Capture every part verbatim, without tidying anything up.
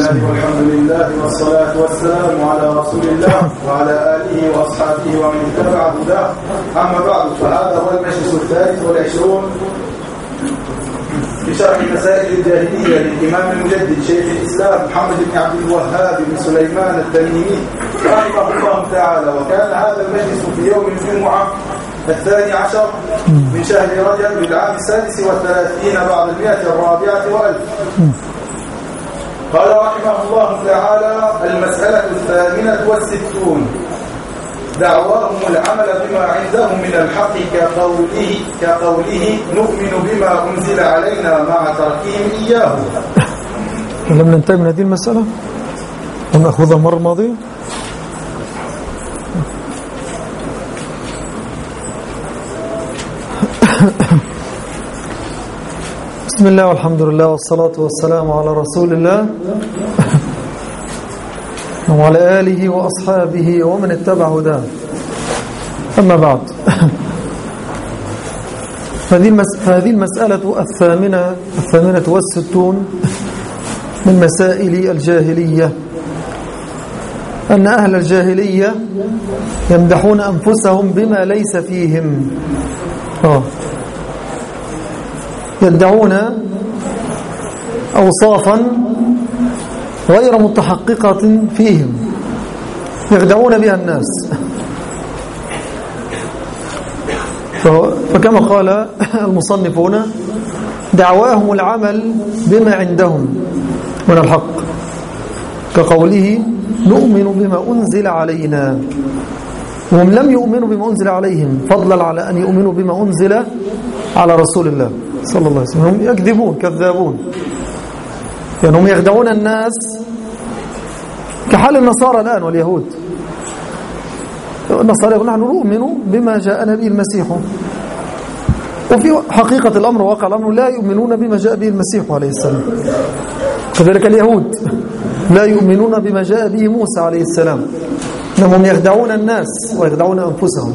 الله والحمد لله والصلاة والسلام على رسول الله وعلى آله وأصحابه ومن اتبع هداه. أما بعد، فهذا هو المجلس الثالث والعشرون في شرح مسائل الجاهلية للإمام المجدد شيخ الإسلام محمد بن عبد الوهاب بن سليمان التميمي رحمه الله تعالى. وكان هذا المجلس في يوم الجمعة الثاني عشر من شهر رجب للعام السادس والثلاثين بعد المئة الرابعة وألف. قال رحمه الله تعالى: المسألة الثامنة والستون، دعواهم العمل بما عندهم من الحق كقوله, كقوله نؤمن بما أنزل علينا مع تركهم إياه. لم ننتهي من هذه المسألة ونأخذها المرة الماضية. بسم الله والحمد لله والصلاة والسلام على رسول الله وعلى آله وأصحابه ومن اتبع هداه. أما بعد، فهذه المسألة الثامنة الثامنة والستون من مسائل الجاهلية، أن أهل الجاهلية يمدحون أنفسهم بما ليس فيهم. آه. يدعون أوصافا غير متحققة فيهم يخدعون بها الناس. فكما قال المصنفون: دعواهم العمل بما عندهم من الحق كقوله نؤمن بما أنزل علينا، وهم لم يؤمنوا بما أنزل عليهم فضلا على أن يؤمنوا بما أنزل على رسول الله صلى الله عليه وسلم. هم يكذبون كذابون، يعني هم يخدعون الناس كحال النصارى الآن واليهود. النصارى يقول نحن نؤمن بما جاءنا به المسيح، وفي حقيقة الأمر وواقع الأمر لا يؤمنون بما جاء به المسيح عليه السلام. كذلك اليهود لا يؤمنون بما جاء به موسى عليه السلام، إنهم يخدعون الناس ويخدعون أنفسهم.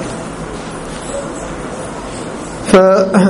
ف...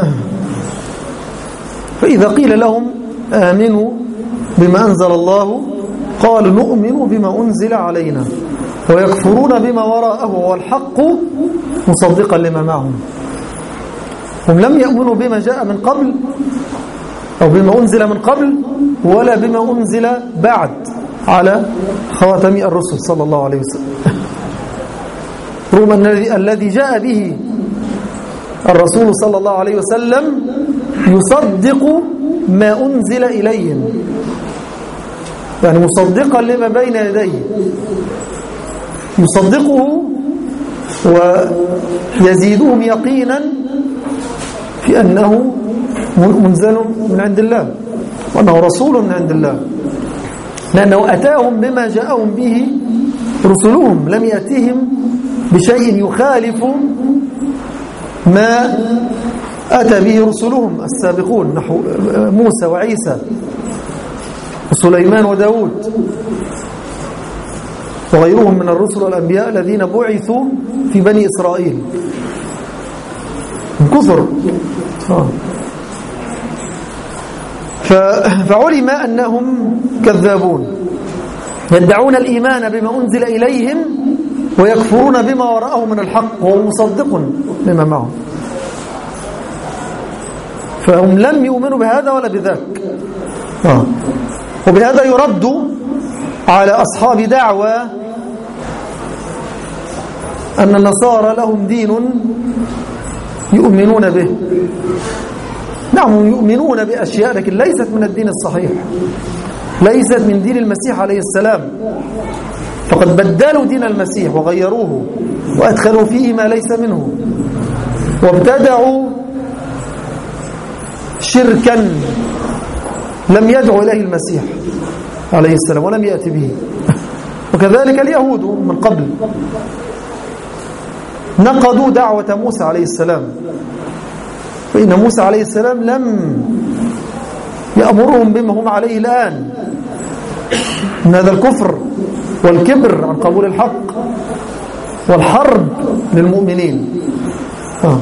فإذا قيل لهم آمنوا بما أنزل الله قالوا نؤمن بما أنزل علينا، ويكفرون بما وراءه والحق مصدقا لما معهم. هم لم يؤمنوا بما جاء من قبل أو بما أنزل من قبل ولا بما أنزل بعد على خواتم الرسل صلى الله عليه وسلم، رغم أن الذي جاء به الرسول صلى الله عليه وسلم يصدق ما أنزل إليهم، يعني مصدقا لما بين يديه، يصدقه ويزيدهم يقينا في أنه منزل من عند الله وأنه رسول من عند الله، لأنه أتاهم بما جاءهم به رسلهم، لم يأتيهم بشيء يخالف ما أتى به رسلهم السابقون نحو موسى وعيسى وسليمان وداود وغيرهم من الرسل والأنبياء الذين بعثوا في بني إسرائيل كثر. فعلم أنهم كذابون، يدعون الإيمان بما أنزل إليهم ويكفرون بما وراءه من الحق وهو مصدق لما معهم، فهم لم يؤمنوا بهذا ولا بذاك. آه. وبهذا يرد على أصحاب دعوى أن النصارى لهم دين يؤمنون به. نعم يؤمنون بأشياء لكن ليست من الدين الصحيح، ليست من دين المسيح عليه السلام، فقد بدلوا دين المسيح وغيروه وأدخلوا فيه ما ليس منه، وابتدعوا شركا لم يدعو إليه المسيح عليه السلام ولم يأتي به. وكذلك اليهود من قبل نقضوا دعوة موسى عليه السلام، فإن موسى عليه السلام لم يأمرهم بما هم عليه الآن من هذا الكفر والكبر عن قبول الحق والحرب للمؤمنين. آه.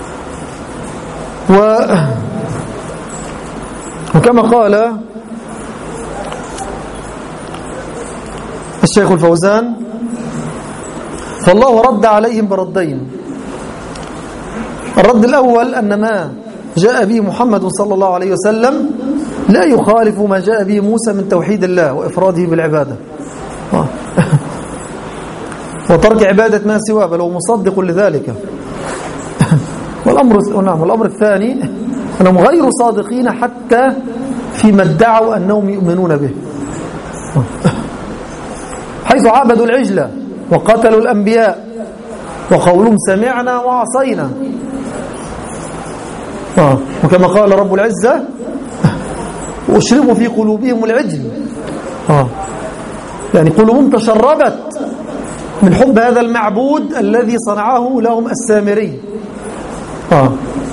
و وكما قال الشيخ الفوزان: فالله رد عليهم بردين. الرد الأول أن ما جاء به محمد صلى الله عليه وسلم لا يخالف ما جاء به موسى من توحيد الله وإفراده بالعبادة وترك عبادة ما سواه، بل هو مصدق لذلك. والأمر نعم والأمر الثاني أنهم غير صادقين حتى فيما ادعوا أنهم يؤمنون به، حيث عبدوا العجلة وقتلوا الأنبياء وقولهم سمعنا وعصينا. آه. وكما قال رب العزة: وأشربوا في قلوبهم العجل. آه. يعني قلوبهم تشربت من حب هذا المعبود الذي صنعه لهم السامري. آه.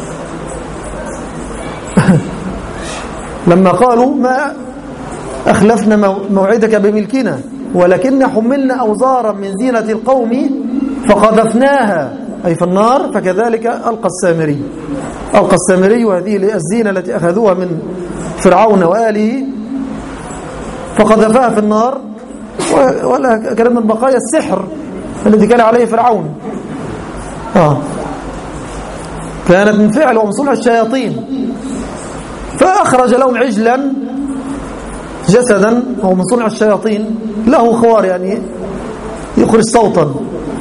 لما قالوا: ما أخلفنا موعدك بملكنا ولكن حملنا أوزارا من زينة القوم فقذفناها، أي في النار، فكذلك ألقى السامري ألقى السامري وهذه الزينة التي أخذوها من فرعون وآله فقذفها في النار، ولا كلام من بقايا السحر الذي كان عليه فرعون. آه. كانت من فعل ومن صنع الشياطين، فأخرج لهم عجلا جسدا هو من صنع الشياطين له خوار، يعني يخرج صوتا،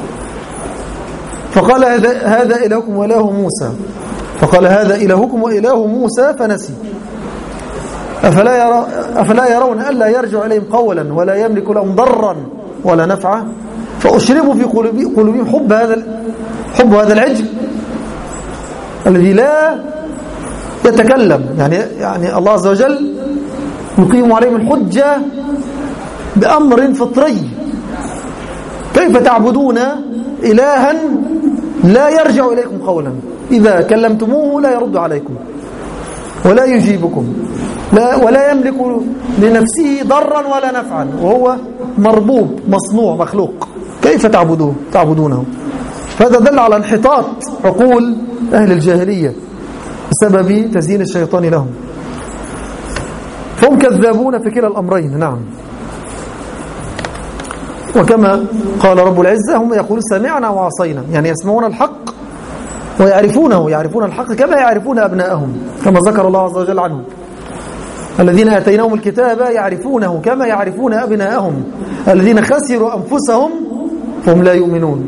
فقال: هذا, هذا إلهكم وإله موسى. فقال: هذا إلهكم وإله موسى فنسي. أفلا, يرى أفلا يرون ألا يرجع إليهم قولا ولا يملك لهم ضرا ولا نفعا، فأشربوا في قلوبهم حب هذا حب هذا العجل الذي لا يتكلم. يعني يعني الله عز وجل يقيم عليهم الحجة بأمر فطري: كيف تعبدون إلها لا يرجع إليكم قولا، إذا كلمتموه لا يرد عليكم ولا يجيبكم، لا ولا يملك لنفسه ضرا ولا نفعا، وهو مربوب مصنوع مخلوق، كيف تعبدوه تعبدونه؟ فهذا دل على انحطاط عقول أهل الجاهلية بسبب تزيين الشيطان لهم، فهم كذابون في كلا الأمرين. نعم. وكما قال رب العزة: هم يقولون سمعنا وعصينا، يعني يسمعون الحق ويعرفونه، يعرفون الحق كما يعرفون أبناءهم، كما ذكر الله عز وجل عنهم: الذين آتيناهم الكتاب يعرفونه كما يعرفون أبناءهم الذين خسروا أنفسهم فهم لا يؤمنون.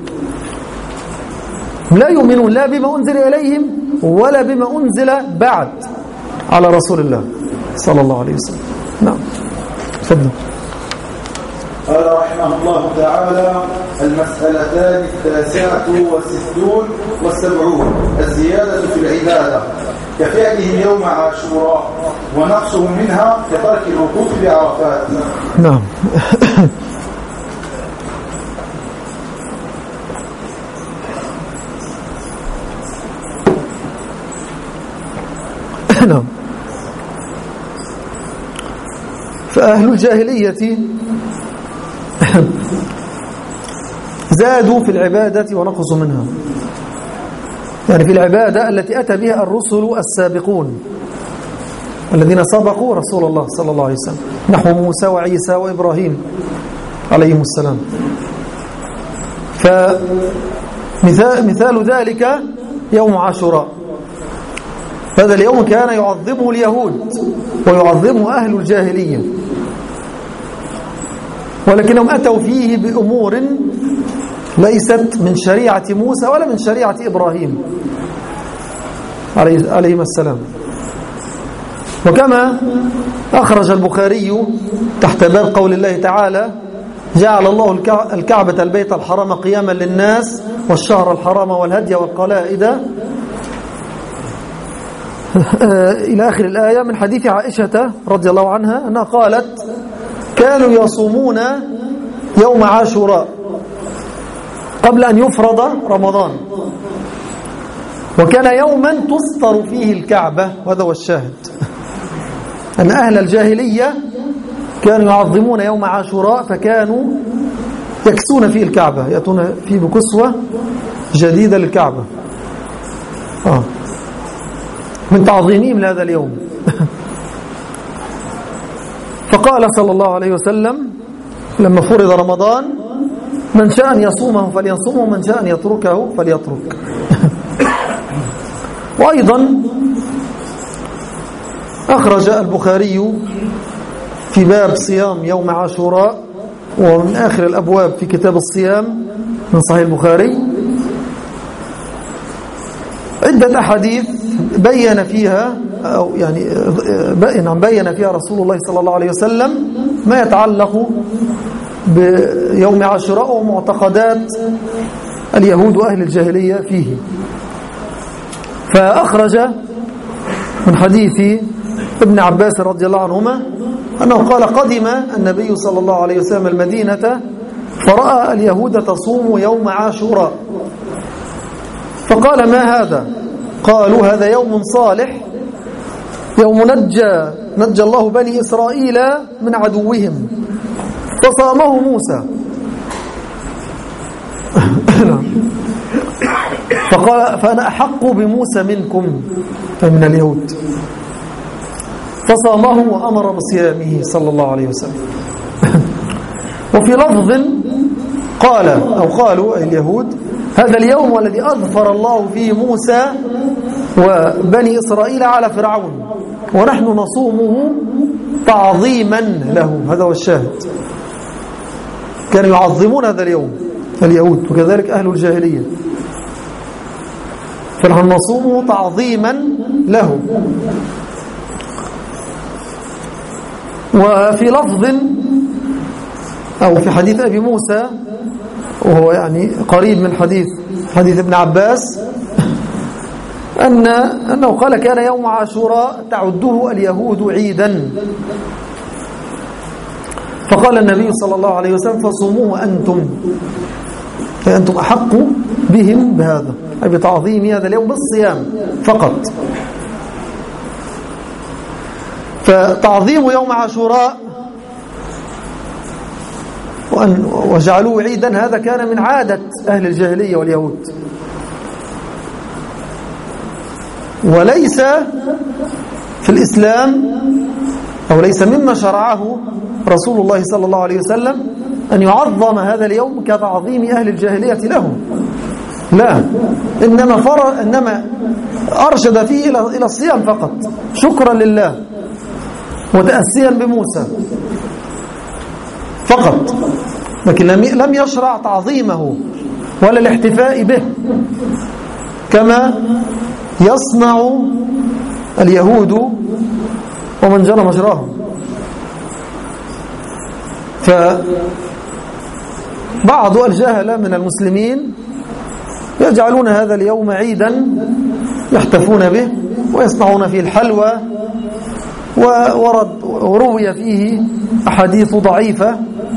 لا يؤمنون لا بما أنزل إليهم ولا بما أنزل بعد على رسول الله صلى الله عليه وسلم. نعم. تفضل. قال رحمه الله تعالى: المسألتان التاسعة والستون والسبعون الزيادة في العبادة كفعلهم يوم عاشوراء، ونقصهم منها كترك الوقوف بعرفات. نعم. نعم. فأهل الجاهلية زادوا في العبادة ونقصوا منها، يعني في العبادة التي أتى بها الرسل السابقون الذين سبقوا رسول الله صلى الله عليه وسلم، نحو موسى وعيسى وإبراهيم عليهم السلام. فمثال ذلك يوم عاشوراء، هذا اليوم كان يعظمه اليهود ويعظمه أهل الجاهلية، ولكنهم أتوا فيه بأمور ليست من شريعة موسى ولا من شريعة إبراهيم عليهم السلام. وكما أخرج البخاري تحت باب قول الله تعالى: جعل الله الكعبة البيت الحرام قياما للناس والشهر الحرام والهدي والقلائد إلى آخر الآية، من حديث عائشة رضي الله عنها أنها قالت: كانوا يصومون يوم عاشوراء قبل أن يفرض رمضان، وكان يوما تسطر فيه الكعبة، وهذا هو الشاهد، أن أهل الجاهلية كانوا يعظمون يوم عاشوراء، فكانوا يكسون فيه الكعبة، يأتون فيه بكسوة جديدة للكعبة آه. من تعظيمهم لهذا اليوم. فقال صلى الله عليه وسلم: لما فرض رمضان من شاء أن يصومه فليصومه ومن شاء أن يتركه فليترك. وأيضا أخرج البخاري في باب صيام يوم عاشوراء، ومن آخر الأبواب في كتاب الصيام من صحيح البخاري، عدة أحاديث بين فيها أو يعني بين فيها رسول الله صلى الله عليه وسلم ما يتعلق بيوم عاشوراء ومعتقدات اليهود وأهل الجاهلية فيه. فأخرج من حديث ابن عباس رضي الله عنهما أنه قال: قدم النبي صلى الله عليه وسلم المدينة فرأى اليهود تصوم يوم عاشوراء، فقال: ما هذا؟ قالوا: هذا يوم صالح، يوم نجى نجى الله بني إسرائيل من عدوهم فصامه موسى. فقال: فأنا أحق بموسى منكم، من اليهود، فصامه وأمر بصيامه صلى الله عليه وسلم. وفي لفظ قال أو قالوا اليهود: هذا اليوم والذي أظفر الله فيه موسى وبني إسرائيل على فرعون، ونحن نصومه تعظيما له. هذا هو الشاهد، كانوا يعظمون هذا اليوم اليهود، وكذلك أهل الجاهلية، فنحن نصومه تعظيما له. وفي لفظ أو في حديث أبي موسى، وهو يعني قريب من حديث حديث ابن عباس، أن أنه قال: كان يوم عاشوراء تعده اليهود عيدا، فقال النبي صلى الله عليه وسلم: فصوموه أنتم، فأنتم أحق بهم بهذا، أي بتعظيم هذا اليوم بالصيام فقط. فتعظيم يوم عاشوراء وجعلوه عيدا هذا كان من عادة أهل الجاهلية واليهود، وليس في الإسلام أو ليس مما شرعه رسول الله صلى الله عليه وسلم أن يعظم هذا اليوم كتعظيم أهل الجاهلية له، لا، إنما, فر... إنما أرشد فيه إلى الصيام فقط شكرا لله وتأسيا بموسى فقط، لكن لم يشرع تعظيمه ولا الاحتفاء به كما يصنع اليهود ومن جرى مجراهم. فبعض الجهلة من المسلمين يجعلون هذا اليوم عيدا يحتفون به ويصنعون فيه الحلوى، وورد وروي فيه أحاديث ضعيفة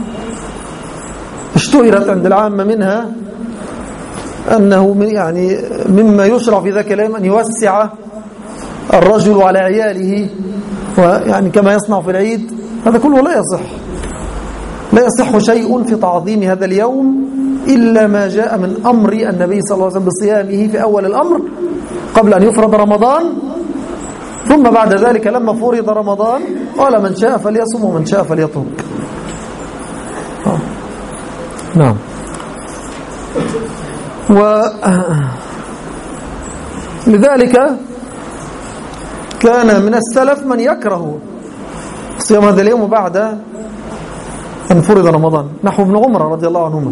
اشتهرت عند العامة، منها أنه يعني مما يشرع في ذاك اليوم أن يوسع الرجل على عياله، ويعني كما يصنع في العيد. هذا كله لا يصح، لا يصح شيء في تعظيم هذا اليوم إلا ما جاء من أمر النبي صلى الله عليه وسلم بصيامه في أول الأمر قبل أن يفرض رمضان، ثم بعد ذلك لما فرض رمضان قال: من شاء فليصم ومن شاء فليترك. آه. نعم. ولذلك كان من السلف من يكره صيام هذا اليوم بعد أن فرض رمضان، نحو ابن عمر رضي الله عنهما.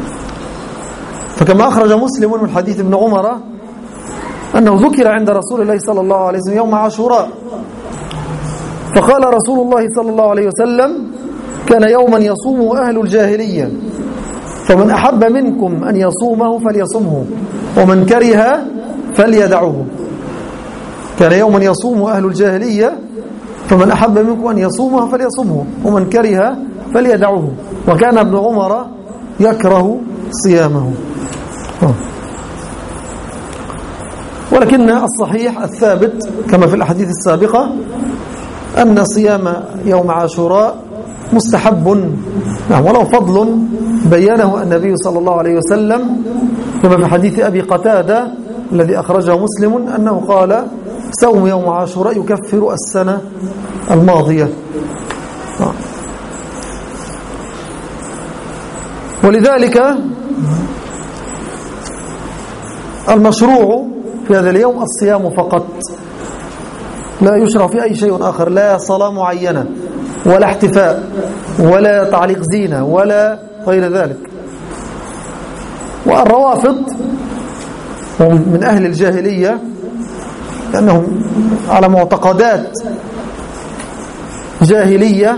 فكما أخرج مسلم من حديث ابن عمر أنه ذكر عند رسول الله صلى الله عليه وسلم يوم عاشوراء، فقال رسول الله صلى الله عليه وسلم: كان يوما يصوم أهل الجاهلية، فمن أحب منكم أن يصومه فليصمه ومن كره فليدعه. كان يوما يصوم أهل الجاهلية، فمن أحب منكم أن يصومه فليصمه ومن كره فليدعه. وكان ابن عمر يكره صيامه. ولكن الصحيح الثابت كما في الأحاديث السابقة أن صيام يوم عاشوراء مستحب، نعم، ولو فضل بينه النبي صلى الله عليه وسلم كما في حديث أبي قتادة الذي أخرجه مسلم أنه قال: صوم يوم عاشوراء يكفر السنة الماضية. ولذلك المشروع في هذا اليوم الصيام فقط، لا يشرع في أي شيء آخر، لا صلاة معينة ولا احتفاء ولا تعليق زينة ولا غير ذلك. والروافض هم من أهل الجاهلية لأنهم على معتقدات جاهلية،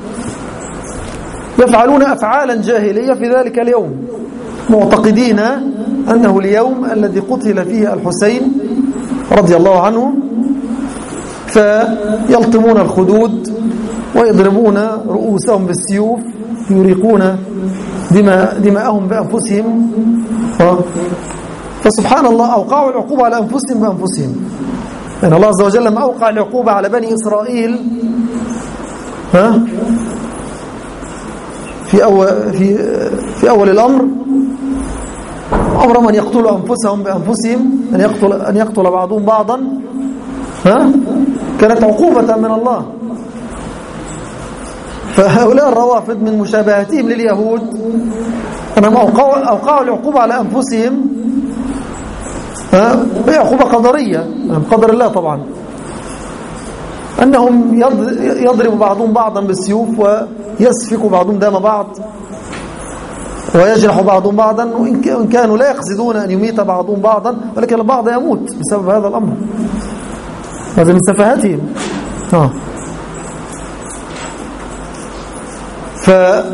يفعلون أفعالا جاهلية في ذلك اليوم، معتقدين أنه اليوم الذي قتل فيه الحسين رضي الله عنه، فيلطمون الخدود ويضربون رؤوسهم بالسيوف، يريقون دماء دماءهم بأنفسهم. فسبحان الله أوقعوا العقوبة على أنفسهم بأنفسهم. يعني الله عز وجل لما أوقع العقوبة على بني إسرائيل ها في أول في في أول الأمر أمرهم أن يقتلوا أنفسهم بأنفسهم، أن يقتل أن يقتل بعضهم بعضا، ها كانت عقوبة من الله. فهؤلاء الروافض من مشابهتهم لليهود أنهم أوقعوا أوقعوا العقوبة على أنفسهم، ها هي عقوبة قدرية قدر الله طبعا، أنهم يضرب بعضهم بعضا بالسيوف ويسفك بعضهم دم بعض ويجرح بعضهم بعضا، وإن كانوا لا يقصدون أن يميت بعضهم بعضا، ولكن البعض يموت بسبب هذا الأمر. هذا من سفاهتهم. آه. ف...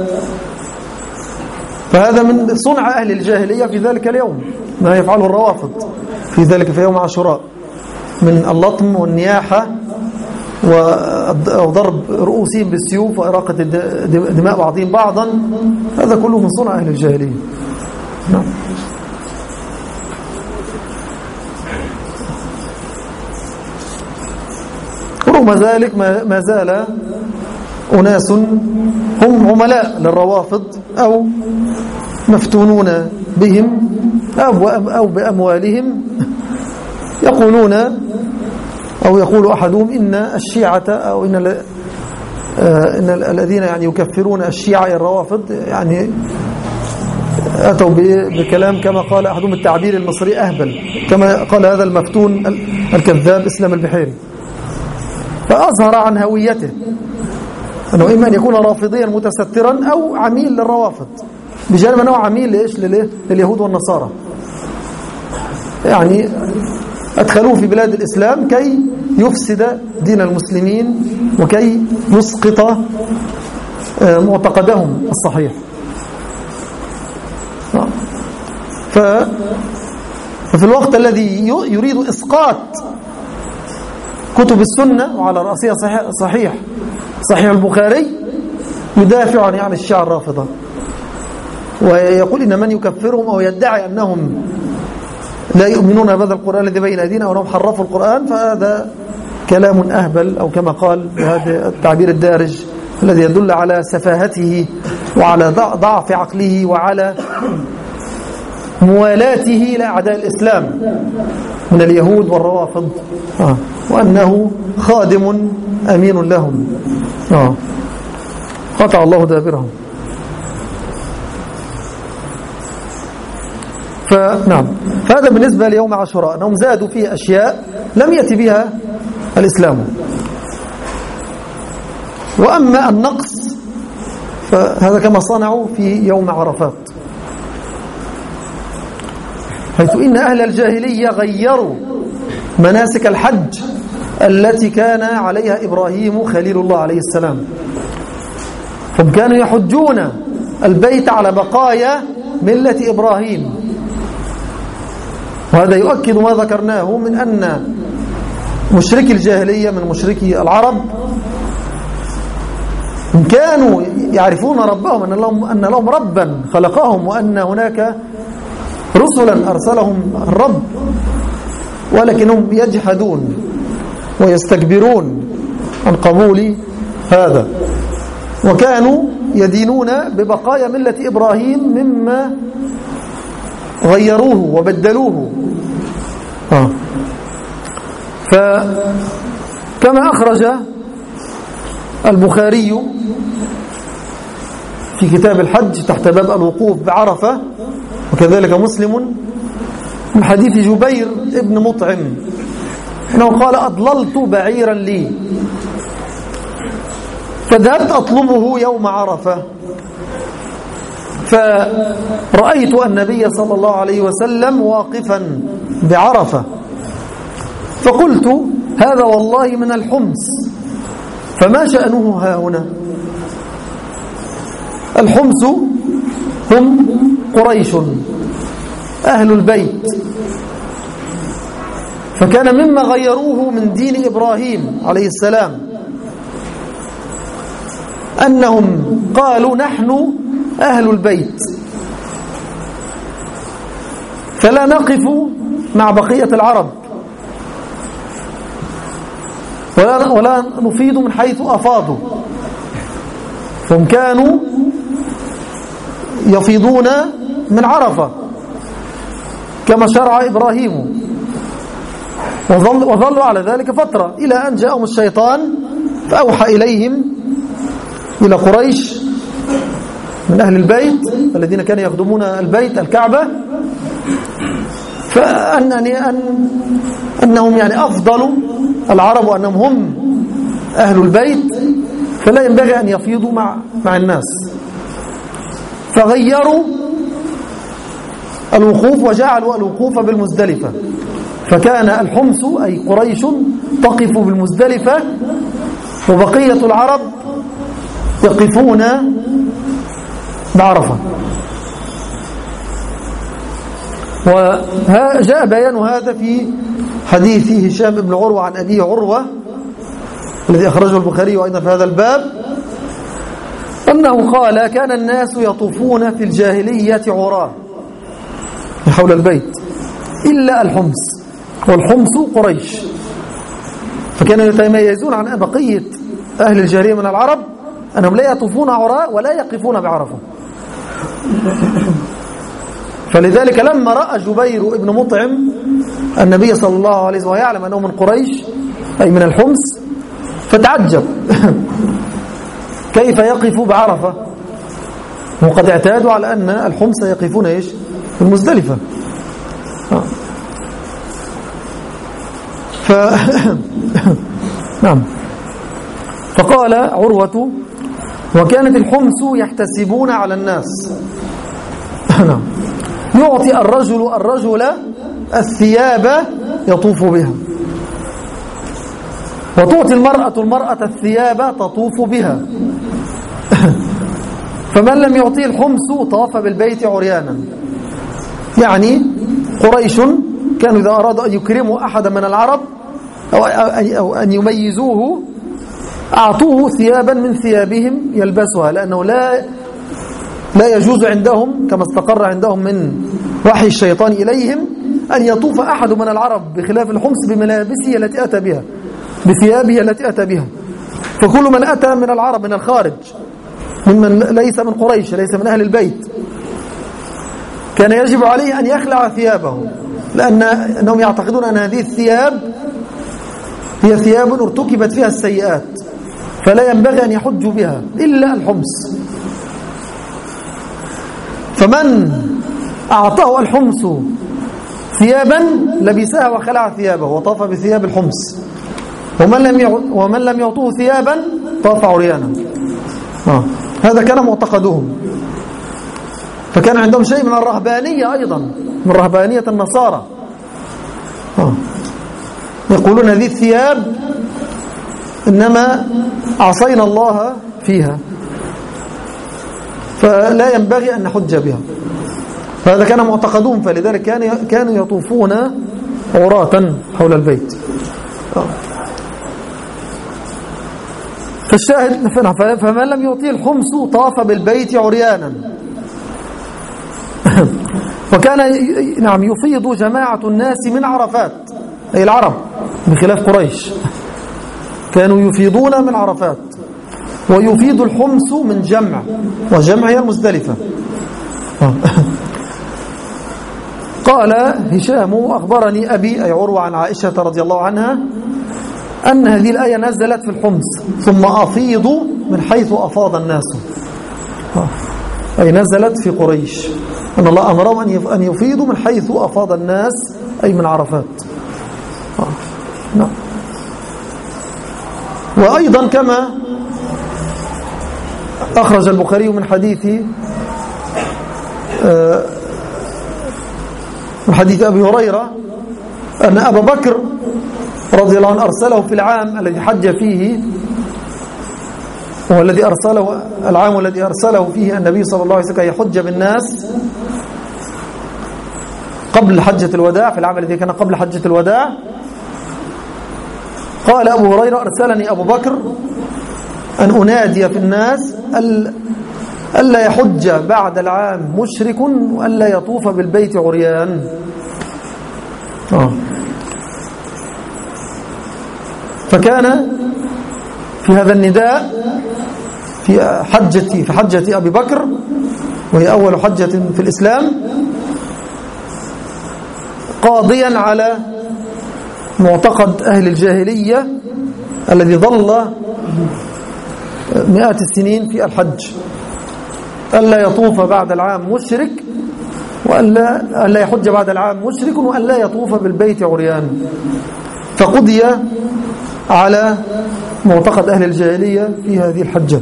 فهذا من صنع أهل الجاهلية في ذلك اليوم، ما يفعله الروافض في ذلك في يوم عاشوراء من اللطم والنياحة وضرب رؤوسهم بالسيوف وإراقة دماء بعضهم بعضا، هذا كله من صنع أهل الجاهلية. نعم. ورغم ذلك ما زال أناس هم عملاء للروافض أو مفتونون بهم أو بأموالهم يقولون أو يقول أحدهم إن الشيعة أو إن إن الذين يعني يكفرون الشيعة الروافض يعني أتوا بكلام كما قال أحدهم التعبير المصري أهبل، كما قال هذا المفتون الكذاب إسلام البحيري، فأظهر عن هويته أنه إما أن يكون رافضيا متسترا أو عميل للروافض، بجانب أنه عميل لإيش لليهود والنصارى، يعني أدخلوه في بلاد الإسلام كي يفسد دين المسلمين وكي يسقط معتقدهم الصحيح. ففي الوقت الذي يريد إسقاط كتب السنة وعلى رأسها صحيح صحيح, صحيح البخاري، يدافع عن يعني الشيعة الرافضة ويقول إن من يكفرهم أو يدعي أنهم لا يؤمنون بهذا القرآن الذي بين أيدينا وأنهم حرفوا القرآن، فهذا كلام أهبل، أو كما قال بهذا التعبير الدارج الذي يدل على سفاهته وعلى ضعف عقله وعلى موالاته لأعداء الإسلام من اليهود والروافض، آه. وأنه خادم أمين لهم، آه. قطع الله دابرهم. فنعم، فهذا بالنسبة ليوم عاشوراء، أنهم زادوا فيه أشياء لم يأتي بها الإسلام. وأما النقص فهذا كما صنعوا في يوم عرفات، حيث إن أهل الجاهلية غيروا مناسك الحج التي كان عليها إبراهيم خليل الله عليه السلام، هم كانوا يحجون البيت على بقايا ملة إبراهيم، وهذا يؤكد ما ذكرناه من أن مشركي الجاهلية من مشركي العرب كانوا يعرفون ربهم، أن لهم, أن لهم ربا خلقهم، وأن هناك رسلا أرسلهم الرب، ولكنهم يجحدون ويستكبرون عن قبول هذا، وكانوا يدينون ببقايا ملة إبراهيم مما غيروه وبدلوه. آه. فكما أخرج البخاري في كتاب الحج تحت باب الوقوف بعرفة، وكذلك مسلم من حديث جبير ابن مطعم انه قال: اضللت بعيرا لي فذهبت اطلبه يوم عرفة، فرأيت النبي صلى الله عليه وسلم واقفا بعرفة، فقلت: هذا والله من الحمص، فما شأنه ها هنا؟ الحمص هم قريش أهل البيت، فكان مما غيروه من دين إبراهيم عليه السلام أنهم قالوا: نحن أهل البيت، فلا نقف مع بقية العرب ولا ولا نفيض من حيث أفاضوا، فهم كانوا يفيضون من عرفة كما شرع إبراهيم، وظل وظلوا على ذلك فترة إلى أن جاءهم الشيطان فأوحى إليهم إلى قريش من أهل البيت الذين كانوا يخدمون البيت الكعبة، فأنني أن أنهم يعني أفضلوا العرب وأنهم هم أهل البيت، فلا ينبغي أن يفيضوا مع مع الناس، فغيروا الوقوف وجعلوا الوقوف بالمزدلفة، فكان الحمص أي قريش تقف بالمزدلفة، وبقية العرب يقفون بعرفة. وجاء بيان هذا في حديث هشام بن عروة عن أبيه عروة الذي أخرجه البخاري أيضا في هذا الباب، أنه قال: كان الناس يطوفون في الجاهلية عراه حول البيت إلا الحمص، والحمص قريش، فكانوا يتميزون عن بقية أهل الجاهلية من العرب أنهم لا يطوفون عراء ولا يقفون بعرفة. فلذلك لما رأى جبير ابن مطعم النبي صلى الله عليه وسلم ويعلم أنه من قريش أي من الحمص فتعجب كيف يقف بعرفة وقد اعتادوا على أن الحمص يقفون إيش في المزدلفة. ف... نعم. فقال عروة: وكانت الحمص يحتسبون على الناس. نعم. يعطي الرجل الرجل الثياب يطوف بها، وتعطي المرأة المرأة الثياب تطوف بها، فمن لم يعطيه الحمص طاف بالبيت عريانا. يعني قريش كانوا إذا أرادوا أن يكرموا أحدا من العرب أو أن يميزوه أعطوه ثيابا من ثيابهم يلبسها، لأنه لا لا يجوز عندهم كما استقر عندهم من وحي الشيطان إليهم أن يطوف أحد من العرب بخلاف الحمص بملابسه التي أتى بها بثيابه التي أتى بها. فكل من أتى من العرب من الخارج ممن ليس من قريش ليس من أهل البيت كان يجب عليه أن يخلع ثيابه، لأنهم يعتقدون أن هذه الثياب هي ثياب ارتكبت فيها السيئات فلا ينبغي أن يحج بها إلا الحمص. فمن أعطاه الحمص ثيابا لبسها وخلع ثيابه وطاف بثياب الحمص، ومن لم ومن لم يعطوه ثيابا طاف عريانا. آه. هذا كان معتقدهم. فكان عندهم شيء من الرهبانية أيضا، من رهبانية النصارى. آه. يقولون هذه الثياب إنما عصينا الله فيها فلا ينبغي أن نحج بها. فهذا كان معتقدون، فلذلك كانوا يطوفون عراة حول البيت. فالشاهد: فمن لم يعطيه الحمص طاف بالبيت عريانا. وكان نعم يفيض جماعة الناس من عرفات، أي العرب بخلاف قريش كانوا يفيضون من عرفات، ويفيض الحمص من جمع، وجمع هي المزدلفة. قال هشام: أخبرني أبي أي عروة عن عائشة رضي الله عنها أن هذه الآية نزلت في الحمص ثم أفيضوا من حيث أفاض الناس. أي نزلت في قريش، أن الله أمرهم أن يفيضوا من حيث أفاض الناس، أي من عرفات. آه. نعم. وأيضا كما أخرج البخاري من حديث آه من حديث أبي هريرة أن أبا بكر رضي الله عنه أرسله في العام الذي حج فيه، والذي أرسله العام الذي أرسله فيه النبي صلى الله عليه وسلم يحج بالناس قبل حجة الوداع، في العام الذي كان قبل حجة الوداع. قال أبو هريرة أرسلني أبو بكر أن أنادي في الناس ألا يحج بعد العام مشرك وألا يطوف بالبيت عريان. آه. فكان في هذا النداء في حجة في حجة أبي بكر، وهي أول حجة في الإسلام، قاضيا على معتقد أهل الجاهلية الذي ظل مئات السنين في الحج، ألا يطوف بعد العام مشرك وألا ألا يحج بعد العام مشرك وألا يطوف بالبيت عريان. فقضي على معتقد أهل الجاهلية في هذه الحجة.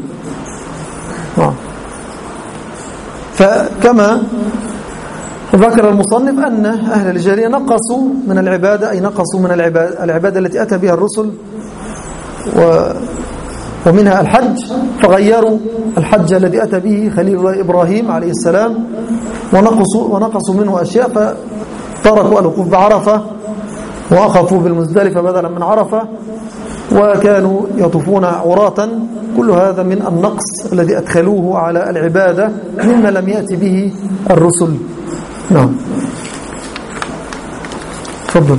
فكما ذكر المصنف أن أهل الجاهلية نقصوا من العبادة، أي نقصوا من العبادة, العبادة التي أتى بها الرسل و ومنها الحج، فغيروا الحج الذي أتى به خليل الله إبراهيم عليه السلام ونقصوا, ونقصوا منه أشياء، فتركوا الوقوف بعرفة وأخفوا بالمزدلفة بدلا من عرفة، وكانوا يطوفون عراة. كل هذا من النقص الذي أدخلوه على العبادة مما لم يأتي به الرسل. نعم. تفضل.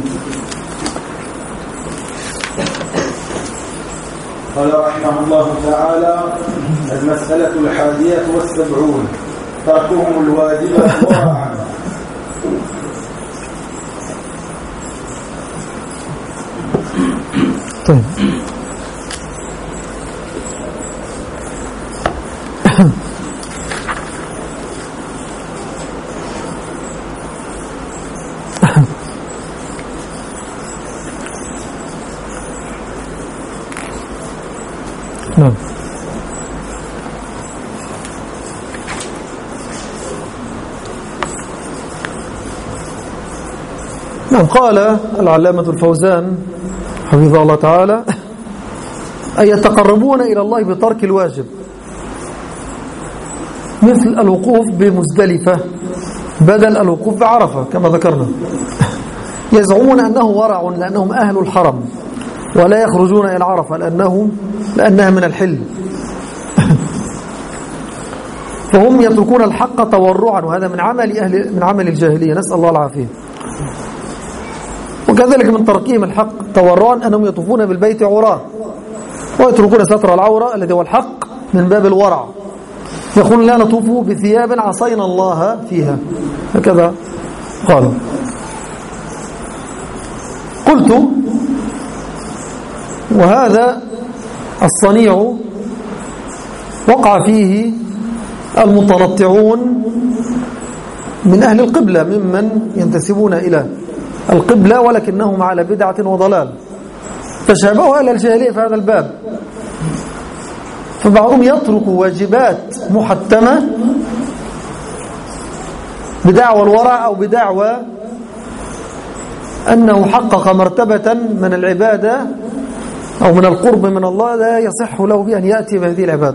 قال رحمه الله تعالى: المسألة الحادية والسبعون، تركهم الواجب ورعا. طيب. نعم. نعم. قال العلامة الفوزان حفظه الله تعالى: أي يتقربون إلى الله بترك الواجب، مثل الوقوف بمزدلفة بدل الوقوف بعرفة كما ذكرنا. يزعمون أنه ورع لأنهم أهل الحرم ولا يخرجون إلى عرفة لأنهم لأنها من الحل. فهم يتركون الحق تورعا، وهذا من عمل أهل من عمل الجاهلية، نسأل الله العافية. وكذلك من تركهم الحق تورعا أنهم يطوفون بالبيت عراة ويتركون ستر العورة الذي هو الحق من باب الورع. يقول: لا نطوف بثياب عصينا الله فيها، هكذا قالوا. قلت: وهذا الصنيع وقع فيه المتنطعون من أهل القبلة ممن ينتسبون إلى القبلة ولكنهم على بدعة وضلال، فشابهوا إلى الجاهلية في هذا الباب. فبعضهم يترك واجبات محتمة بدعوى الورع أو بدعوى أنه حقق مرتبة من العبادة أو من القرب من الله لا يصح له بأن يأتي بهذه العبادة.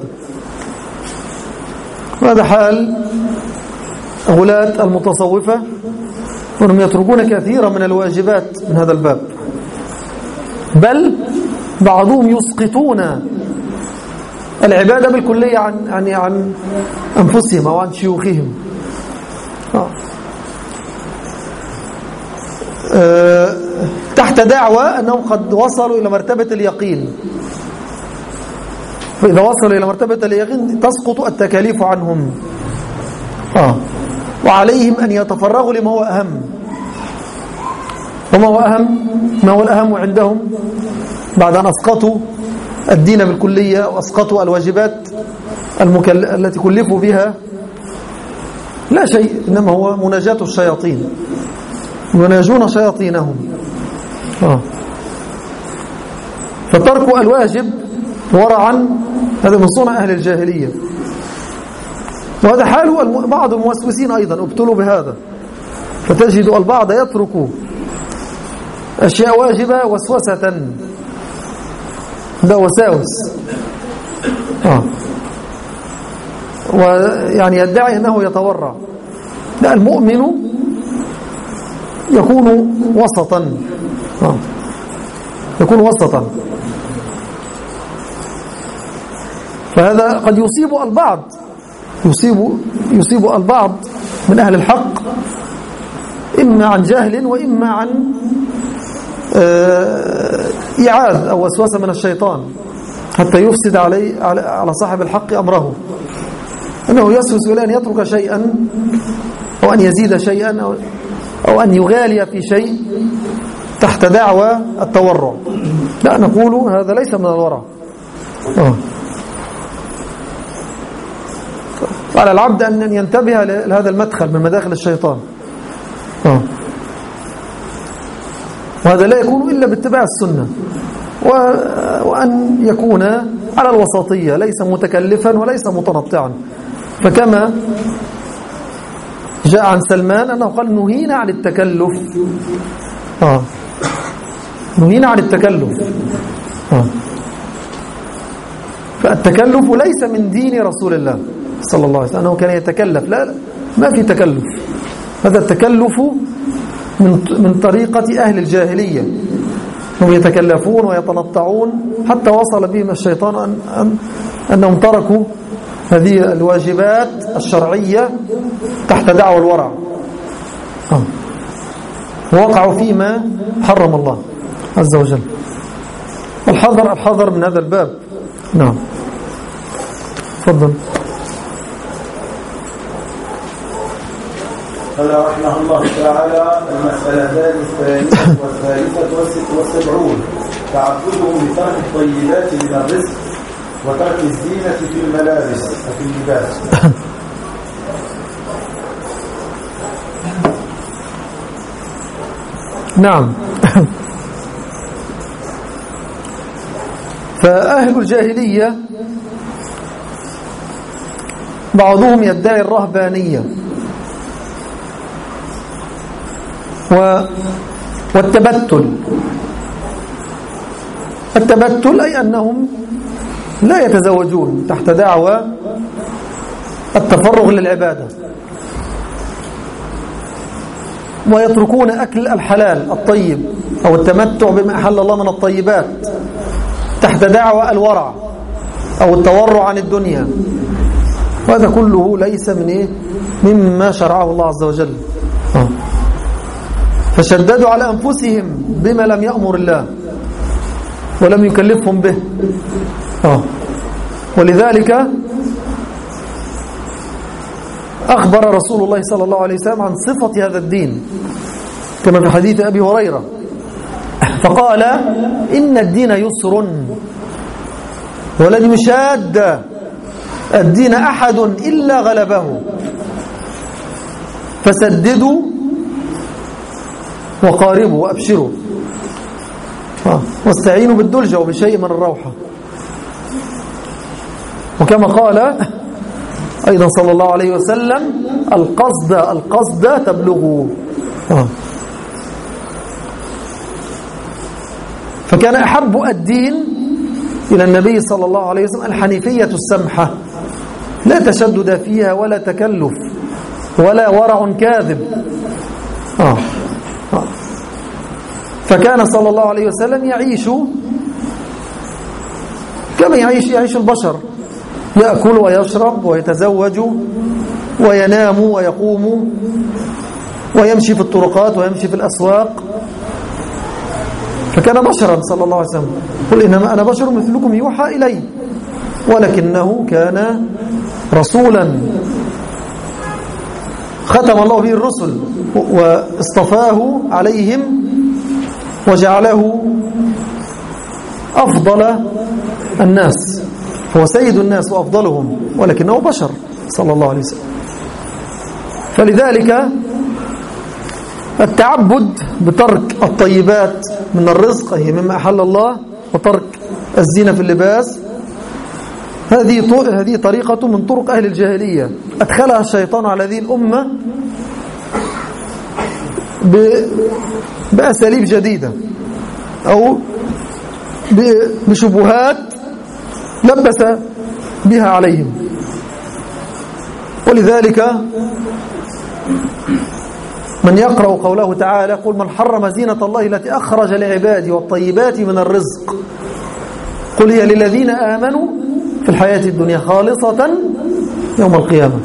وهذا حال غلاة المتصوفة، وهم يتركون كثيرا من الواجبات من هذا الباب، بل بعضهم يسقطون العبادة بالكلية عن عن عن أنفسهم أو عن شيوخهم. آه. آه. تحت دعوة أنهم قد وصلوا إلى مرتبة اليقين، فإذا وصلوا إلى مرتبة اليقين تسقط التكاليف عنهم. آه. وعليهم أن يتفرغوا لما هو أهم. وما هو أهم؟ ما هو الأهم عندهم بعد أن أسقطوا الدين بالكلية وأسقطوا الواجبات المكل... التي كلفوا بها لا شيء، إنما هو مناجاة الشياطين، يناجون شياطينهم. آه. فترك الواجب ورعا هذا من صنع أهل الجاهلية، وهذا حال بعض الموسوسين أيضا ابتلوا بهذا، فتجد البعض يترك أشياء واجبة وسوسة، ده وساوس. آه. ويعني يدعي أنه يتورع. لا، المؤمن يكون وسطا. آه. يكون وسطا. فهذا قد يصيب البعض يصيب يصيب البعض من أهل الحق إما عن جهل وإما عن إيعاز أو وسوسة من الشيطان حتى يفسد عليه على صاحب الحق أمره، أنه يسوس إلى أن يترك شيئا أو أن يزيد شيئا أو, أو أن يغالي في شيء تحت دعوى التورع. لا، نقول هذا ليس من الورع. آه. على العبد أن ينتبه لهذا المدخل من مداخل الشيطان. آه. وهذا لا يكون إلا باتباع السنة، وأن يكون على الوسطية، ليس متكلفا وليس متنطعا. فكما جاء عن سلمان أنه قال نهينا عن التكلف. آه. نهينا عن التكلف. آه. فالتكلف ليس من دين رسول الله صلى الله عليه وسلم أنه كان يتكلف. لا, لا ما في تكلف. هذا التكلف من من طريقة أهل الجاهلية، هم يتكلفون ويتنطعون حتى وصل بهم الشيطان أن أن أنهم تركوا هذه الواجبات الشرعية تحت دعوى الورع، ووقعوا فيما حرم الله عز وجل. الحذر الحذر من هذا الباب. نعم، تفضل. قال رحمه الله تعالى: المسألتان الثانية والثالثة والسبعون تعبده بترك الطيبات من الرزق وترك الزينة في الملابس وفي اللباس. نعم. فأهل الجاهلية بعضهم يدعي الرهبانية والتبتل. التبتل أي أنهم لا يتزوجون تحت دعوى التفرغ للعبادة، ويتركون أكل الحلال الطيب أو التمتع بما أحل الله من الطيبات تحت دعوى الورع أو التورع عن الدنيا. وهذا كله ليس من إيه؟ مما شرعه الله عز وجل. آه. فشددوا على أنفسهم بما لم يأمر الله ولم يكلفهم به. آه. ولذلك أخبر رسول الله صلى الله عليه وسلم عن صفة هذا الدين كما في حديث أبي هريرة، فقال: إن الدين يسر ولن يشاد الدين أحد إلا غلبه، فسددوا وقاربوا وأبشروا واستعينوا بالدلجة وبشيء من الروحة. وكما قال أيضا صلى الله عليه وسلم: القصد القصد تبلغوا. فكان أحب الدين إلى النبي صلى الله عليه وسلم الحنيفية السمحة، لا تشدد فيها ولا تكلف ولا ورع كاذب. آه. آه. فكان صلى الله عليه وسلم يعيش كما يعيش يعيش البشر، يأكل ويشرب ويتزوج وينام ويقوم ويمشي في الطرقات ويمشي في الأسواق. فكان بشرا صلى الله عليه وسلم. قل إنما أنا بشر مثلكم يوحى إلي، ولكنه كان رسولا ختم الله به الرسل واصطفاه عليهم وجعله أفضل الناس، هو سيد الناس وأفضلهم، ولكنه بشر صلى الله عليه وسلم. فلذلك التعبد بترك الطيبات من الرزق هي مما أحل الله، وترك الزينة في اللباس، هذه هذه طريقة من طرق أهل الجاهلية أدخلها الشيطان على هذه الأمة بأساليب جديدة أو بشبهات لبس بها عليهم. ولذلك من يقرأ قوله تعالى قل من حرم زينة الله التي أخرج لعباده والطيبات من الرزق قل هي للذين آمنوا في الحياة الدنيا خالصة يوم القيامة،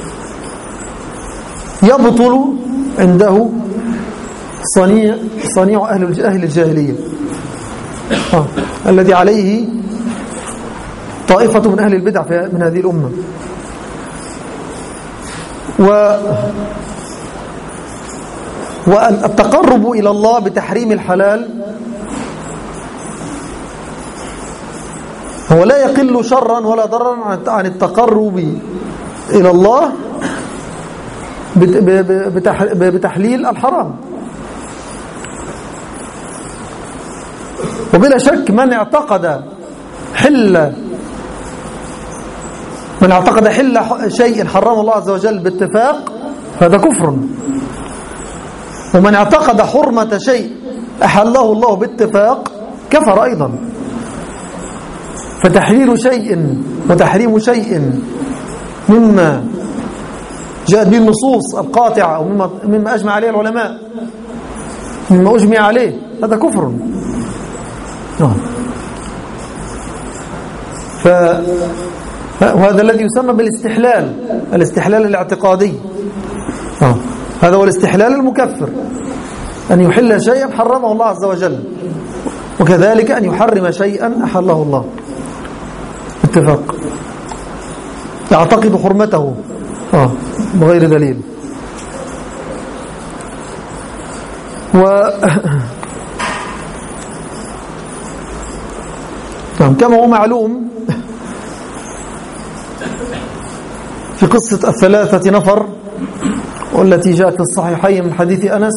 يبطل عنده صنيع صنيع أهل أهل الجاهلية آه. الذي عليه طائفة من أهل البدع من هذه الأمة. و والتقرب إلى الله بتحريم الحلال هو لا يقل شرا ولا ضررا عن التقرب إلى الله بتحليل الحرام. وبلا شك من اعتقد حل من اعتقد حل شيء حرمه الله عز وجل باتفاق فهذا كفر، ومن اعتقد حرمة شيء أحله الله باتفاق كفر أيضا. فتحليل شيء وتحريم شيء مما جاءت به النصوص القاطعة أو مما, مما أجمع عليه العلماء مما أجمع عليه هذا كفر. ف... وهذا الذي يسمى بالاستحلال، الاستحلال الاعتقادي. آه. هذا هو الاستحلال المكفر، أن يحل شيئا حرمه الله عز وجل، وكذلك أن يحرم شيئا أحله الله اتفاق، يعتقد حرمته آه. بغير دليل. و كما هو معلوم في قصة الثلاثة نفر والتي جاءت في الصحيحين من حديث أنس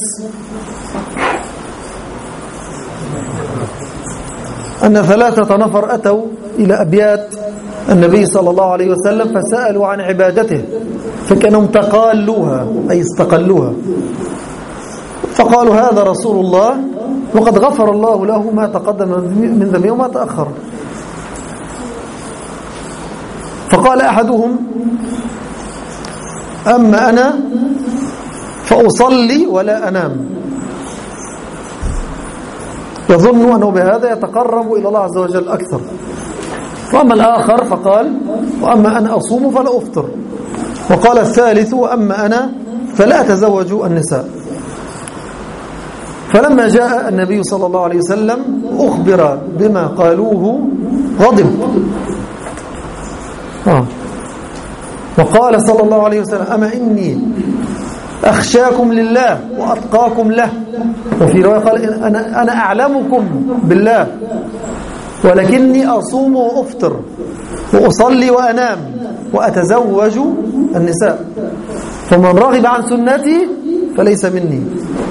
أن ثلاثة نفر أتوا إلى أبيات النبي صلى الله عليه وسلم فسألوا عن عبادته فكانوا تقالوها أي استقلوها، فقالوا هذا رسول الله وقد غفر الله له ما تقدم من ذنبه وما تأخر. فقال أحدهم أما أنا فأصلي ولا أنام، يظن أنه بهذا يتقرب إلى الله عز وجل أكثر. وأما الآخر فقال وأما أنا أصوم فلا أفطر. وقال الثالث وأما أنا فلا أتزوج النساء. فلما جاء النبي صلى الله عليه وسلم أخبر بما قالوه غضب آه. وقال صلى الله عليه وسلم أما إني أخشاكم لله وأتقاكم له. وفي رواية قال أنا, أنا أعلمكم بالله ولكني أصوم وأفطر وأصلي وأنام وأتزوج النساء، فمن رغب عن سنتي فليس مني.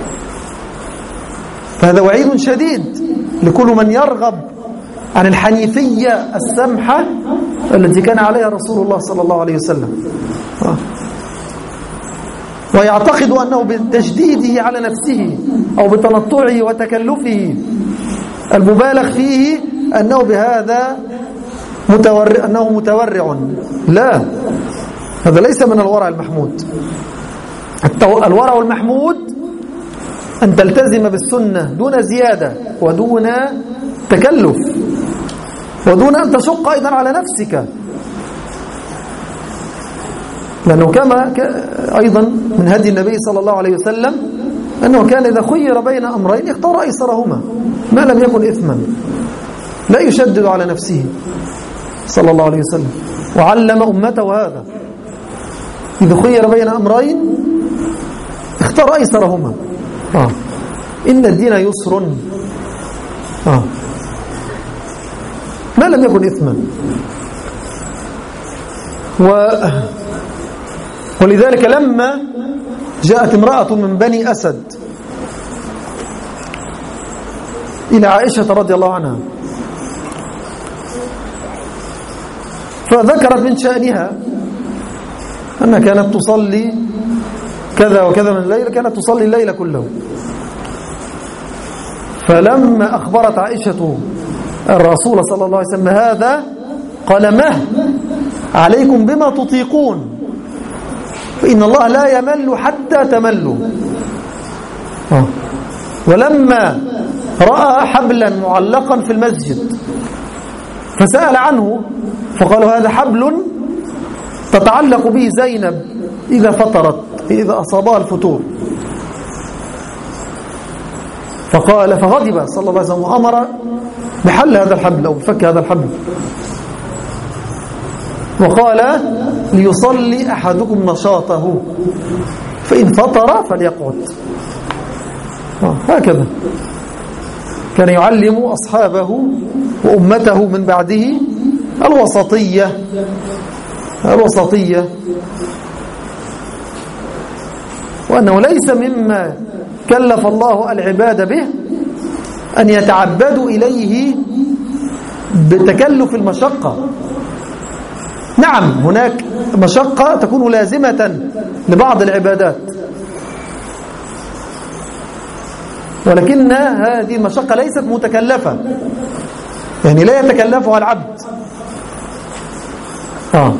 فهذا وعيد شديد لكل من يرغب عن الحنيفية السمحة التي كان عليها رسول الله صلى الله عليه وسلم، ويعتقد أنه بتجديده على نفسه أو بتنطعه وتكلفه المبالغ فيه أنه بهذا متورع أنه متورع. لا، هذا ليس من الورع المحمود. الورع المحمود أن تلتزم بالسنة دون زيادة ودون تكلف ودون أن تشق أيضا على نفسك، لأنه كما أيضا من هدي النبي صلى الله عليه وسلم أنه كان إذا خير بين أمرين اختار أيسرهما ما لم يكن إثما، لا يشدد على نفسه صلى الله عليه وسلم، وعلم أمته هذا إذا خير بين أمرين اختار أيسرهما. آه. إن الدين يسر آه. ما لم يكن إثما. و ولذلك لما جاءت امرأة من بني أسد إلى عائشة رضي الله عنها فذكرت من شأنها أنها كانت تصلي كذا وكذا من الليل، كانت تصلي الليل كله. فلما أخبرت عائشة الرسول صلى الله عليه وسلم هذا قال: مه عليكم بما تطيقون، فإن الله لا يمل حتى تملوا. ولما رأى حبلا معلقا في المسجد فسأل عنه فقالوا: هذا حبل تتعلق به زينب إذا فطرت، إذا أصابها الفتور. فقال فغضب صلى الله عليه وسلم وأمر بحل هذا الحبل أو بفك هذا الحبل، وقال: ليصلي أحدكم نشاطه فإن فطر فليقعد. هكذا كان يعلم أصحابه وأمته من بعده الوسطية الوسطية وأنه ليس مما كلف الله العباد به أن يتعبدوا إليه بتكلف المشقة. نعم هناك مشقة تكون لازمة لبعض العبادات، ولكن هذه المشقة ليست متكلفة، يعني لا يتكلفها العبد. آه.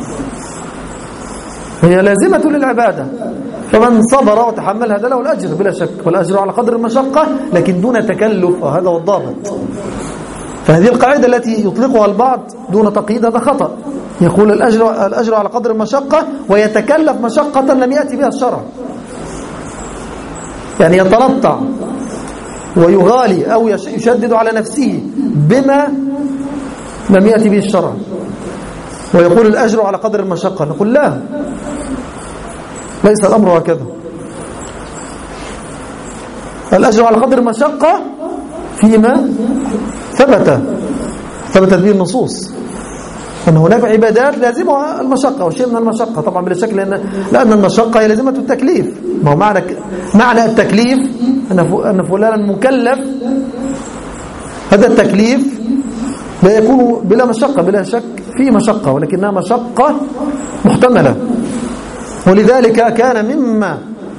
هي لازمة للعبادة، فمن صبر وتحمل هذا له الأجر بلا شك، والأجر على قدر المشقة لكن دون تكلف، وهذا هو الضابط. فهذه القاعدة التي يطلقها البعض دون تقييد هذا خطأ. يقول الأجر, الأجر على قدر المشقة ويتكلف مشقة لم يأتي بها الشرع، يعني يتنطع ويغالي أو يشدد على نفسه بما لم يأتي به الشرع، ويقول الأجر على قدر المشقة. نقول لا، ليس الأمر هكذا. الأجر على قدر المشقة فيما ثبت ثبتت به النصوص أن هناك عبادات لازمها المشقة وشيء من المشقة طبعا بلا شك، لأن, لأن المشقة هي لازمة التكليف. ما هو معنى معنى التكليف أن فلانا مكلف، هذا التكليف لا يكون بلا مشقة، بلا شك فيه مشقة، ولكنها مشقة محتملة. ولذلك كان مما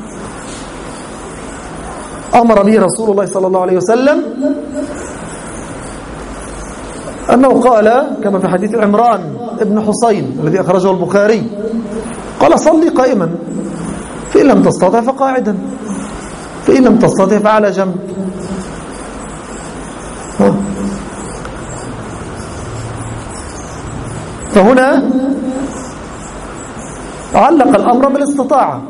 أمر به رسول الله صلى الله عليه وسلم أنه قال كما في حديث عمران ابن حسين الذي أخرجه البخاري، قال: صلي قائما، فإن لم تستطع فقاعدا، فإن لم تستطع فعلى جنب. فهنا علق الأمر بالاستطاعة.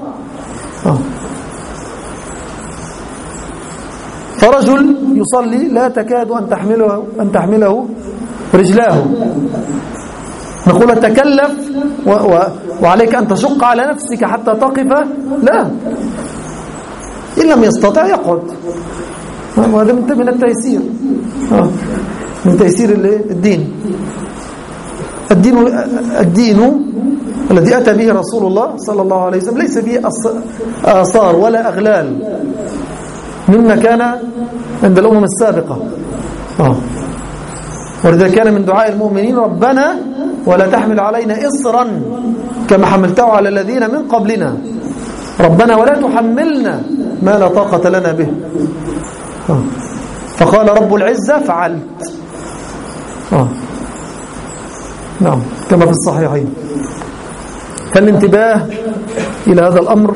فرجل يصلي لا تكاد أن تحمله, أن تحمله رجلاه، نقول تكلف و و وعليك أن تشق على نفسك حتى تقف؟ لا، إن لم يستطع يقعد. وهذا من التيسير، من تيسير الدين. الدين الدين الذي أتى به رسول الله صلى الله عليه وسلم ليس فيه آثار ولا أغلال مما كان عند الأمم السابقة. آه. ولذلك كان من دعاء المؤمنين: ربنا ولا تحمل علينا إصرا كما حملته على الذين من قبلنا، ربنا ولا تحملنا ما لا طاقة لنا به. آه. فقال رب العزة: فعلت. آه. نعم كما في الصحيحين. فالانتباه إلى هذا الأمر،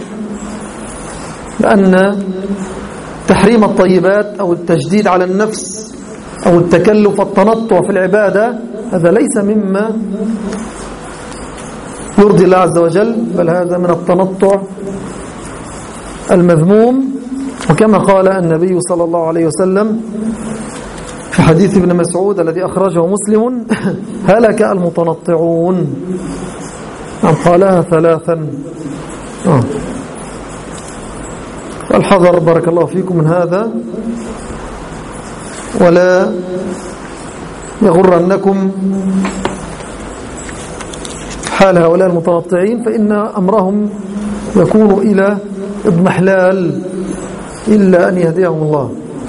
لأن تحريم الطيبات أو التجديد على النفس أو التكلف والتنطع في العبادة هذا ليس مما يرضي الله عز وجل، بل هذا من التنطع المذموم. وكما قال النبي صلى الله عليه وسلم في حديث ابن مسعود الذي أخرجه مسلم: هلك المتنطعون. قالها ثلاثا. آه. الحذر بارك الله فيكم من هذا، ولا يغرنكم حال هؤلاء المتنطعين، فإن أمرهم يكون إلى اضمحلال إلا أن يهديهم الله.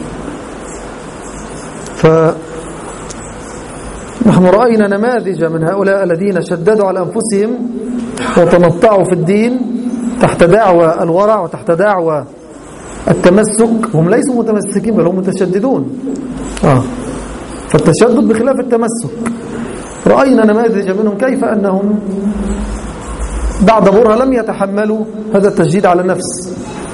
فنحن رأينا نماذج من هؤلاء الذين شددوا على أنفسهم وتنطعوا في الدين تحت دعوى الورع وتحت دعوى التمسك. هم ليسوا متمسكين بل هم متشددون. آه. فالتشدد بخلاف التمسك. رأينا نماذج منهم كيف أنهم بعد برهة لم يتحملوا هذا التشديد على النفس،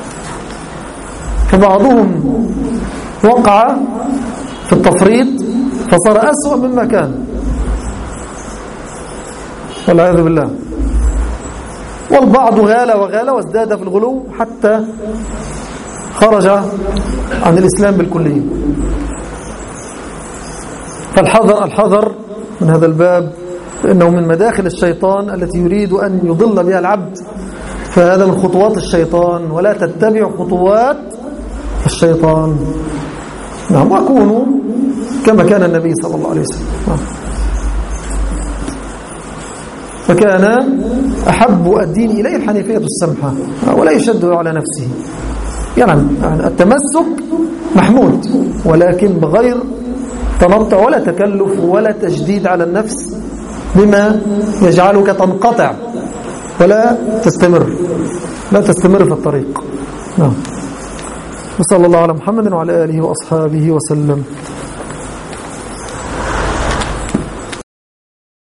فبعضهم وقع في التفريط فصار أسوأ مما كان والعياذ بالله، والبعض غال وغال وازداد في الغلو حتى خرج عن الإسلام بالكلية. فالحذر الحذر من هذا الباب، فإنه من مداخل الشيطان التي يريد أن يضل بها العبد، فهذا من خطوات الشيطان، ولا تتبع خطوات الشيطان. نعم، وكونوا كما كان النبي صلى الله عليه وسلم. نعم. فكان أحب الدين إليه الحنيفية السمحة ولا يشد على نفسه. يعني التمسك محمود ولكن بغير تنطع ولا تكلف ولا تجديد على النفس بما يجعلك تنقطع ولا تستمر لا تستمر في الطريق. نعم. وصلى الله على محمد وعلى آله وأصحابه وسلم.